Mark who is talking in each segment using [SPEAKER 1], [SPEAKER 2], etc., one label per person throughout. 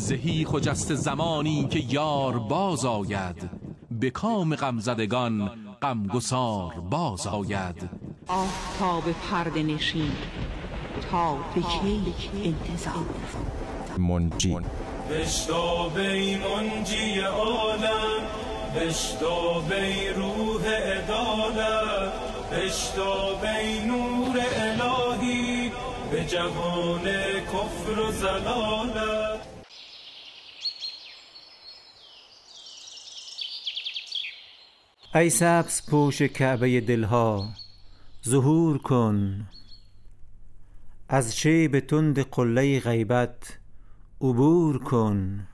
[SPEAKER 1] زهی خجست زمانی که یار باز آید، به کام غمزدگان غمگسار باز آید.
[SPEAKER 2] آفتاب پرده نشین تا به کی انتظار؟
[SPEAKER 3] منجی
[SPEAKER 4] بشتاب ای منجی عالم، بشتاب ای روح عدالت، بشتاب ای نور الهی به جهان کفر و ضلالت.
[SPEAKER 5] ای سبز پوش کعبه دلها ظهور کن، از شیب تند قله غیبت عبور کن.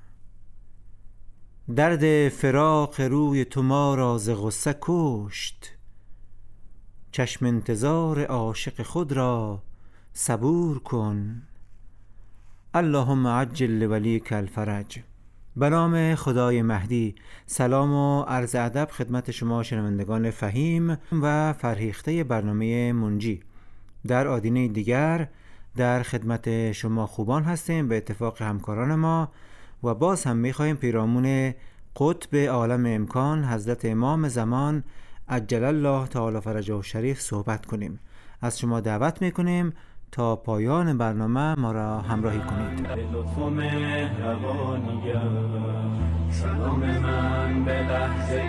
[SPEAKER 5] درد فراق روی تو ما را ز غصه کشت، چشم انتظار عاشق خود را صبور کن. اللهم عجل لولیک الفرج. به نام خدای مهدی. سلام و عرض ادب خدمت شما شنوندگان فهیم و فرهیخته برنامه منجی. در آدینه دیگر در خدمت شما خوبان هستیم به اتفاق همکاران ما و باز هم می‌خواهیم پیرامون قطب عالم امکان حضرت امام زمان عجل الله تعالی فرجه الشریف صحبت کنیم. از شما دعوت می‌کنیم تا پایان برنامه ما را همراهی کنید.
[SPEAKER 4] لطف و مهربانیت سلام من به لحظه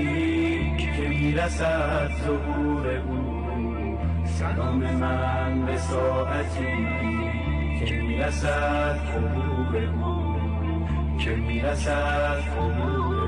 [SPEAKER 4] ای که میرسد ظهور او، سلام من به ساعتی که میرسد حضور او، که میرسد حضور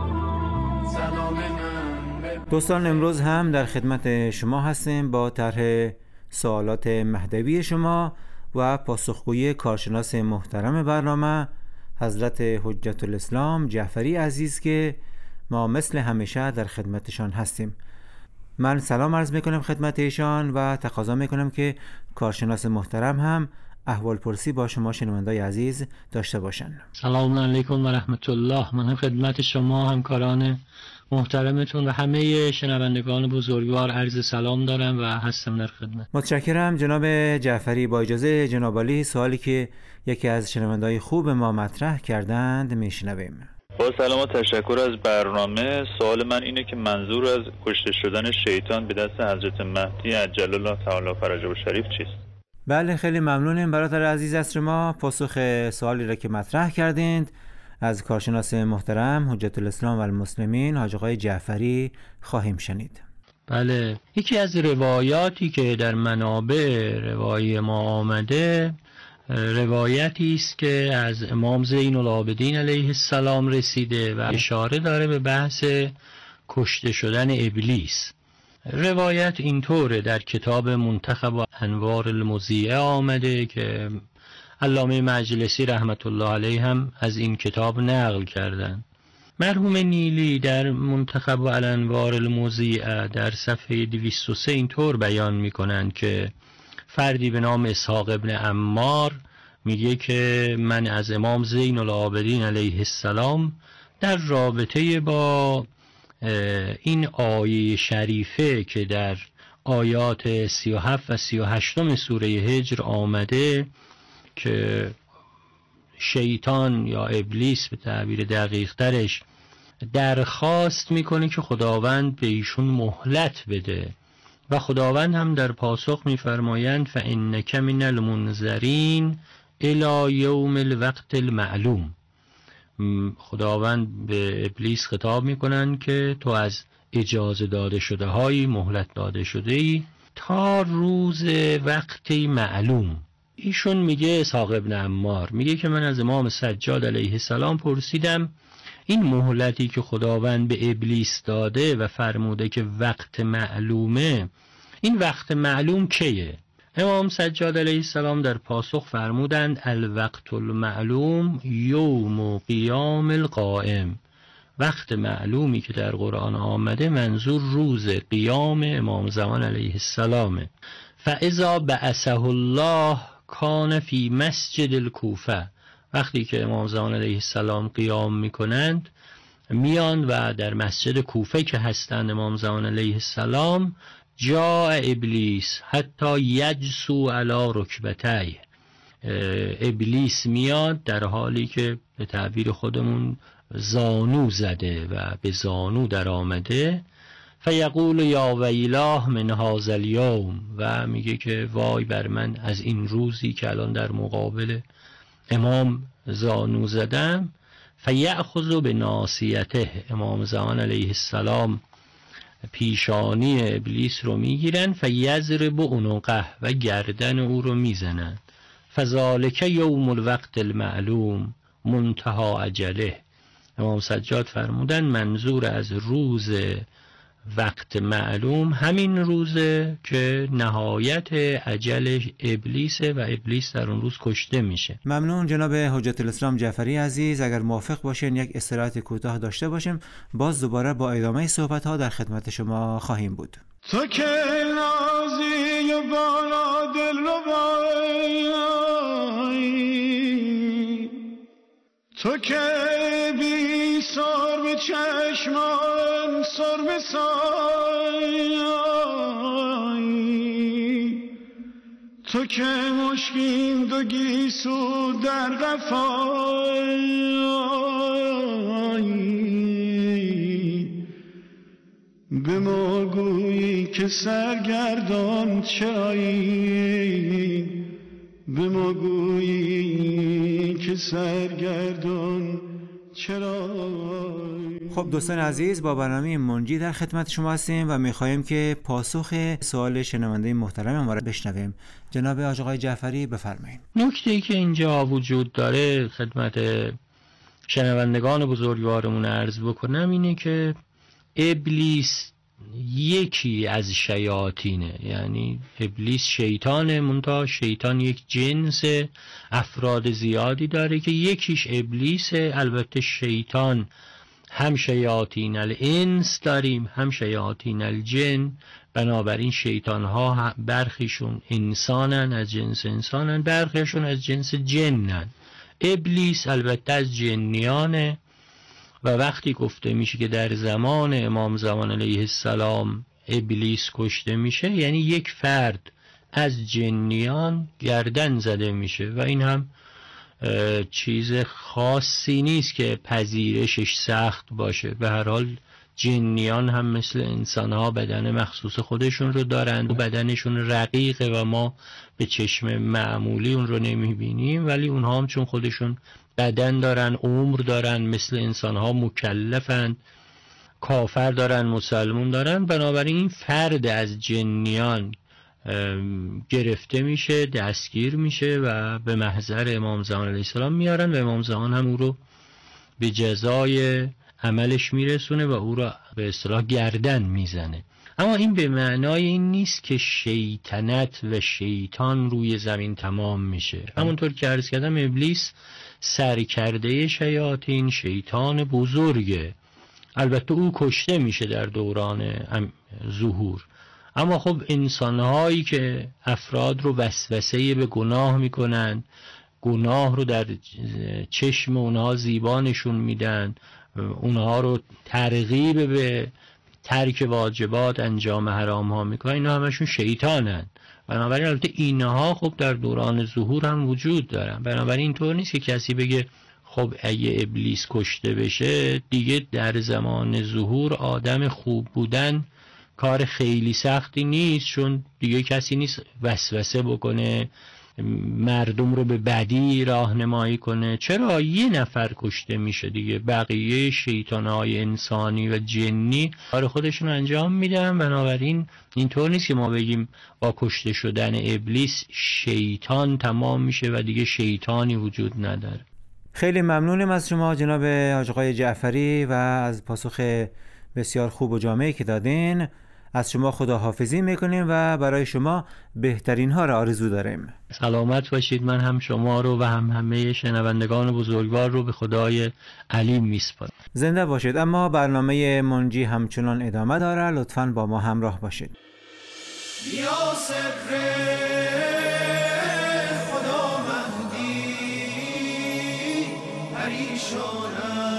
[SPEAKER 4] او. سلام من به
[SPEAKER 5] دوستان، امروز هم در خدمت شما هستیم با طرح سوالات مهدوی شما و پاسخگویی کارشناس محترم برنامه حضرت حجت الاسلام جعفری عزیز که ما مثل همیشه در خدمتشان هستیم. من سلام عرض میکنم خدمت ایشان و تقاضا میکنم که کارشناس محترم هم احوال پرسی با شما شنوندای عزیز داشته باشند.
[SPEAKER 6] سلام علیکم و رحمت الله. من خدمت شما همکاران محترمتون و همه شنوندگان بزرگوار عرض سلام دارم و هستم در خدمت.
[SPEAKER 5] متشکرم جناب جعفری. با اجازه جناب عالی سوالی که یکی از شنوندای خوب ما مطرح کردند میشنویم.
[SPEAKER 7] با سلام و تشکر از برنامه. سوال من اینه که منظور از کشته شدن شیطان به دست حضرت مهدی عجل الله تعالی فرجه الشریف چیست؟
[SPEAKER 5] بله، خیلی ممنونیم برادر عزیز از شما. پاسخ سوالی را که مطرح کردید از کارشناس محترم حجت الاسلام و المسلمین حاج آقای جعفری خواهیم شنید.
[SPEAKER 6] بله، یکی از روایاتی که در منابع روایی ما آمده روایتی است که از امام زین العابدین علیه السلام رسیده و اشاره داره به بحث کشته شدن ابلیس. روایت اینطوره در کتاب منتخب انوار المضیئه آمده که علامه مجلسی رحمت الله علیه هم از این کتاب نقل کردند. مرحوم نیلی در منتخب انوار المضیئه در صفحه 203 اینطور بیان میکنند که فردی به نام اسحاق ابن عمار میگه که من از امام زین العابدین علیه السلام در رابطه با این آیه شریفه که در آیات 37 و 38 سوره هجر آمده که شیطان یا ابلیس به تعبیر دقیق ترش درخواست میکنه که خداوند به ایشون مهلت بده و خداوند هم در پاسخ میفرمایند فإنک من المنذرین الی یوم الوقت المعلوم. خداوند به ابلیس خطاب میکنن که تو از اجازه داده شده های مهلت داده شده ای تا روز وقتی معلوم. ایشون میگه اسحاق ابن عمار میگه که من از امام سجاد علیه السلام پرسیدم این مهلتی که خداوند به ابلیس داده و فرموده که وقت معلومه، این وقت معلوم کیه؟ امام سجاد علیه السلام در پاسخ فرمودند الوقت المعلوم یوم قیام القائم. وقت معلومی که در قرآن آمده منظور روز قیام امام زمان علیه السلامه. فاذا بعثه الله کان فی مسجد الکوفه. وقتی که امام زمان علیه السلام قیام میکنند میان و در مسجد کوفه که هستند امام زمان علیه السلام جاء ابلیس حتی یجسو علی رکبتیه. ابلیس میاد در حالی که به تعبیر خودمون زانو زده و به زانو در آمده، فیقول یا ویلاه من هذا الیوم، و میگه که وای بر من از این روزی که الان در مقابل امام زانو زدم. فیأخذ به ناصیته، امام زمان علیه السلام پیشانی ابلیس رو میگیرن، فیضرب عنقه، و گردن او رو میزنن. فذالک یوم الوقت المعلوم منتهى اجله. امام سجاد فرمودن منظور از روز وقت معلوم همین روزه که نهایت اجل ابلیسه و ابلیس در اون روز کشته میشه.
[SPEAKER 5] ممنون جناب حجت الاسلام جعفری عزیز. اگر موافق باشین یک استراحت کوتاه داشته باشیم، باز دوباره با ادامه صحبت ها در خدمت شما خواهیم بود.
[SPEAKER 4] تو که نازی و بالا دل ربایی، تو که بی سر به چشمان سر به سایی، تو که مشکین دو گیسو در قفایی، به ما گویی که سرگردان چرایی، به ما گویی که سرگردان چرایی.
[SPEAKER 5] خب دوستان عزیز، با برنامه منجی در خدمت شما هستیم و میخواییم که پاسخ سوال شنونده محترم ما را بشنویم. جناب آقای جعفری بفرمایید.
[SPEAKER 6] نکته‌ای که اینجا وجود داره خدمت شنوندگان بزرگوارمون عرض بکنم اینه که ابلیس یکی از شیاطینه، یعنی ابلیس شیطانه، منتها شیطان یک جنس افراد زیادی داره که یکیش ابلیسه. البته شیطان هم شیاطین الانس داریم هم شیاطین الجن، بنابراین شیطان ها برخیشون انسانن، از جنس انسانن، برخیشون از جنس جنن. ابلیس البته از جنیانه و وقتی گفته میشه که در زمان امام زمان علیه السلام ابلیس کشته میشه، یعنی یک فرد از جنیان گردن زده میشه و این هم چیز خاصی نیست که پذیرشش سخت باشه. به هر حال جنیان هم مثل انسانها بدن مخصوص خودشون رو دارن و بدنشون رقیقه و ما به چشم معمولی اون رو نمیبینیم، ولی اونها هم چون خودشون بدن دارن، عمر دارن، مثل انسانها مکلفن، کافر دارن، مسلمون دارن. بنابراین این فرد از جنیان گرفته میشه، دستگیر میشه و به محضر امام زمان علیه السلام میارن و امام زمان هم او رو به جزای عملش میرسونه و او رو به اصطلاح گردن میزنه. اما این به معنای این نیست که شیطنت و شیطان روی زمین تمام میشه. همونطور که عرض کردم ابلیس سرکرده شیاطین، شیطان بزرگه. البته او کشته میشه در دوران ظهور، اما خب انسانهایی که افراد رو وسوسه به گناه میکنن، گناه رو در چشم اونها زیبا نشون میدن، اونها رو ترغیب به ترک واجبات، انجام حرام ها میکنن، اینا همشون شیطانن. بنابراین البته اینها خب در دوران ظهور هم وجود دارن. بنابراین اینطور نیست که کسی بگه خب اگه ابلیس کشته بشه دیگه در زمان ظهور آدم خوب بودن کار خیلی سختی نیست، چون دیگه کسی نیست وسوسه بکنه، مردم رو به بدی راهنمایی کنه. چرا یه نفر کشته میشه دیگه، بقیه شیطانهای انسانی و جنی کار خودشون انجام میدن. بنابراین اینطور نیست که ما بگیم با کشته شدن ابلیس شیطان تمام میشه و دیگه شیطانی وجود نداره.
[SPEAKER 5] خیلی ممنونم از شما جناب آقای جعفری و از پاسخ بسیار خوب و جامعی که دادین. از شما خداحافظی میکنیم و برای شما بهترین ها را آرزو داریم.
[SPEAKER 6] سلامت باشید. من هم شما رو و هم همه شنوندگان بزرگوار رو به خدای علیم میسپارم.
[SPEAKER 5] زنده باشید. اما برنامه منجی همچنان ادامه داره، لطفاً با ما همراه باشید.
[SPEAKER 4] یا سر خدا مهدی پریشانم،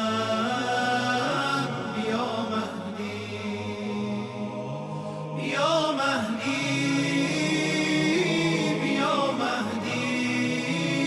[SPEAKER 4] بیا مهدی، بیا مهدی، بیا مهدی،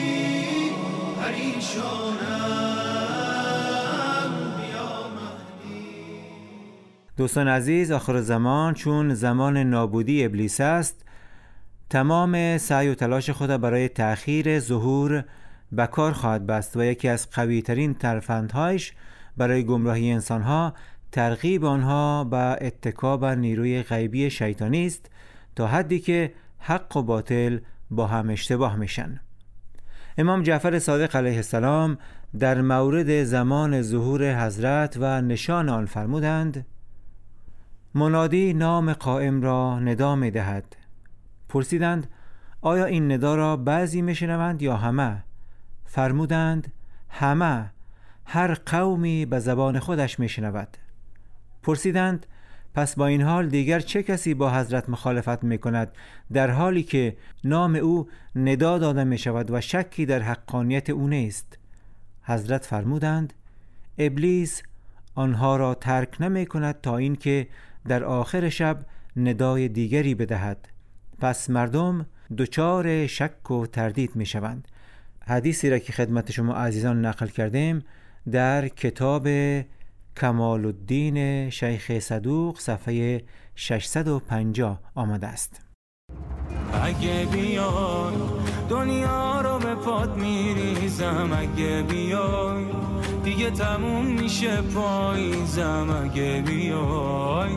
[SPEAKER 5] دوستان عزیز، آخر زمان چون زمان نابودی ابلیس است، تمام سعی و تلاش خود برای تأخیر ظهور به کار خواهد بست و یکی از قوی ترین ترفندهایش برای گمراهی انسانها ترغیب آنها به اتکا بر نیروی غیبی شیطانی است تا حدی که حق و باطل با هم اشتباه میشن. امام جعفر صادق علیه السلام در مورد زمان ظهور حضرت و نشان آن فرمودند: منادی نام قائم را ندا می دهد. پرسیدند: آیا این ندا را بعضی می شنوند یا همه؟ فرمودند: همه، هر قومی به زبان خودش می شنود. پرسیدند: پس با این حال دیگر چه کسی با حضرت مخالفت می کند در حالی که نام او ندا داده می شود و شکی در حقانیت او نیست؟ حضرت فرمودند: ابلیس آنها را ترک نمی کند تا اینکه در آخر شب ندای دیگری بدهد، پس مردم دچار شک و تردید می شوند. حدیثی را که خدمت شما عزیزان نقل کردیم در کتاب کمال الدین شیخ صدوق صفحه 650 آمده است.
[SPEAKER 8] اگه بیای دنیا رو به پات میریزم، اگه بیای دیگه تموم میشه پاییزم، اگه بیای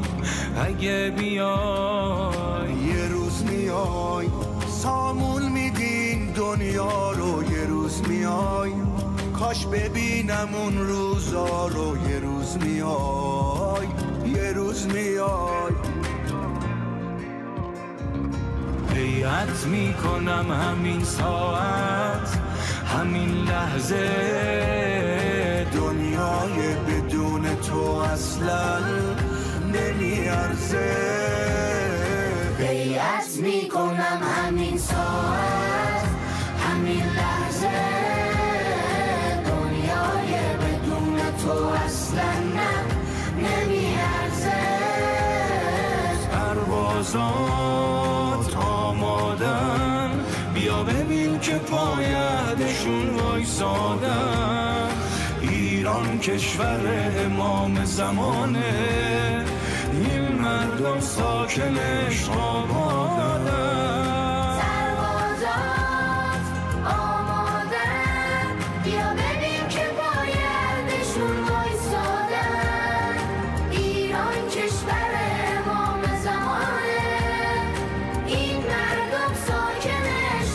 [SPEAKER 9] یه روز میای سامون میدین دنیا رو، یه روز میای کاش ببینم اون روزا رو، یه روز میای
[SPEAKER 8] بیعت میکنم همین ساعت همین لحظه،
[SPEAKER 9] دنیای بدون تو اصلا نمیارزه.
[SPEAKER 10] بیعت میکنم همین ساعت همین لحظه، دنیای بدون تو اصلا نمیارزه.
[SPEAKER 8] پروازات آمادن، بیا ببین که پایدشون وایسادن. ایران کشور امام زمانه، این مردم ساکنش آبادن.
[SPEAKER 10] سربازات آمادن، بیا ببین که پایدشون وایسادن. ایران کشور امام زمانه، این مردم ساکنش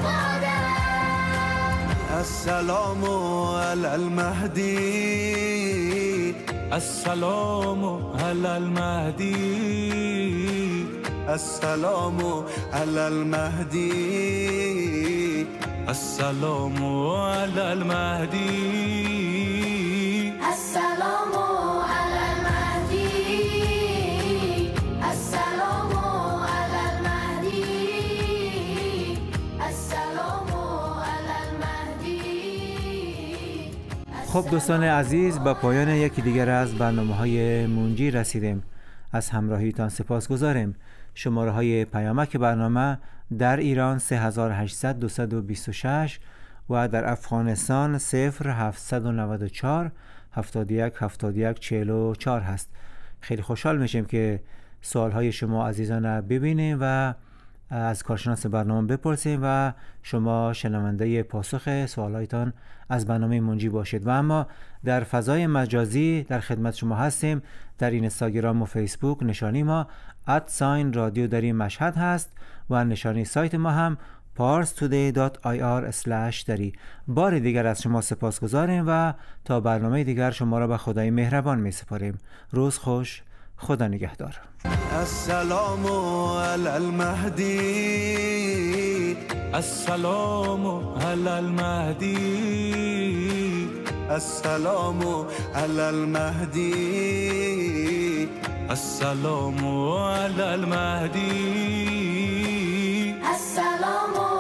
[SPEAKER 10] آبادن.
[SPEAKER 9] السلام علی المهدی،
[SPEAKER 8] السلام علی المهدی،
[SPEAKER 9] السلام علی المهدی،
[SPEAKER 8] السلام علی المهدی،
[SPEAKER 10] السلام علی المهدی، السلام علی المهدی، السلام علی المهدی.
[SPEAKER 5] خب دوستان عزیز، به پایان یکی دیگر از برنامه‌های منجی رسیدیم. از همراهیتان سپاسگزاریم. شماره های پیامک برنامه در ایران 3800-226 و در افغانستان 0794 71 71 44 هست. خیلی خوشحال میشیم که سوالهای شما عزیزان ببینیم و از کارشناس برنامه بپرسیم و شما شنونده پاسخ سوالایتان از برنامه منجی باشید. و اما در فضای مجازی در خدمت شما هستیم. در اینستاگرام و فیسبوک نشانی ما @رادیو در مشهد هست و نشانی سایت ما هم parstoday.ir/dari. بار دیگر از شما سپاسگزاریم و تا برنامه دیگر شما را به خدای مهربان می سپاریم. روز خوش، خدا نگهدار.
[SPEAKER 9] السلام علی المهدی،
[SPEAKER 8] السلام علی المهدی،
[SPEAKER 9] السلام علی المهدی،
[SPEAKER 8] السلام علی المهدی،
[SPEAKER 10] السلام